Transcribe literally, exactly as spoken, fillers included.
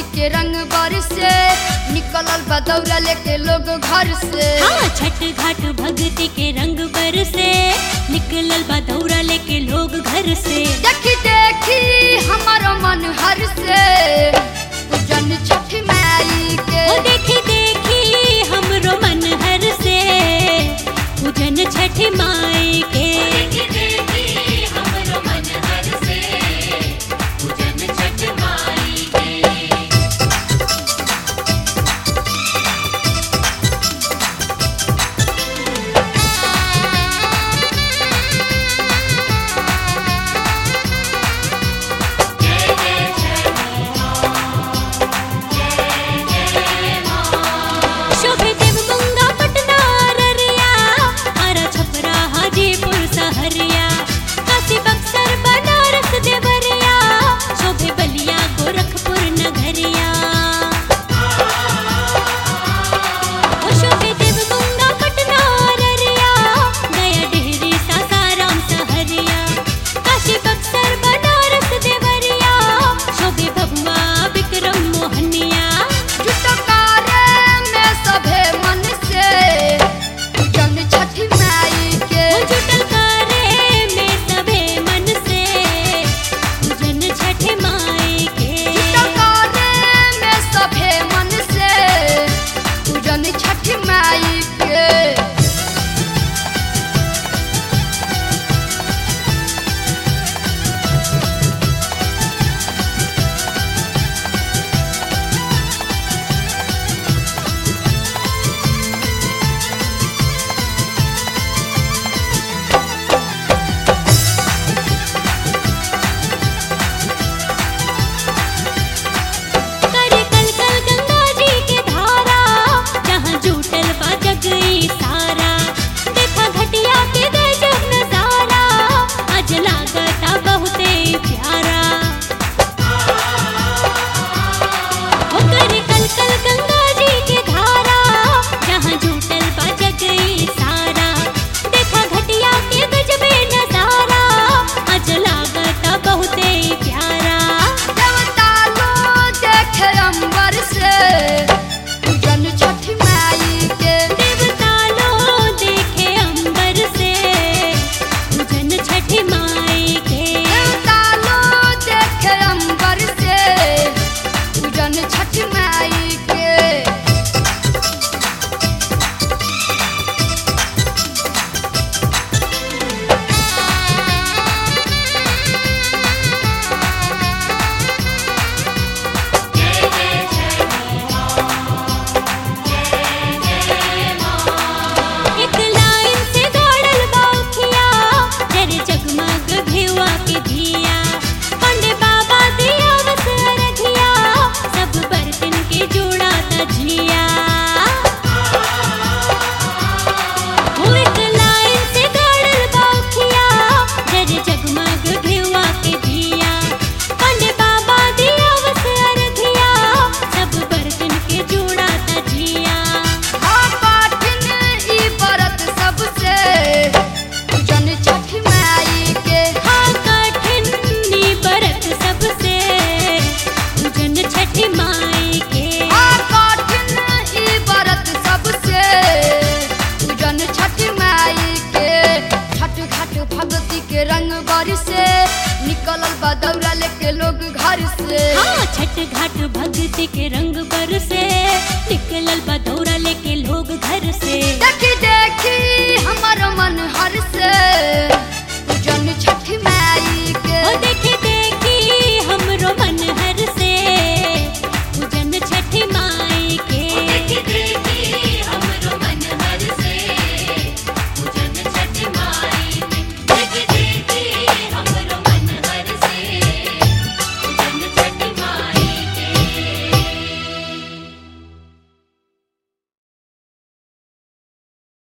भक्ति के रंग बरसे निकलल बा दौरा लेके लोग घर से। हाँ छठ घाट भक्ति के रंग बरसे निकलल बा दौरा लेके लोग घर से। देखी देखी हमारो मन हर से पूजन छठ माई के। ओ देखी देखी हमरो मन हर से पूजन छठ माई के। से निकलल बा दौरा लेके लोग घर से। हाँ छठ घाट भक्ति के रंग बरसे निकलल बा दौरा लेके लोग घर से। देखी देखी हमारो मन हर से पूजन छठ माई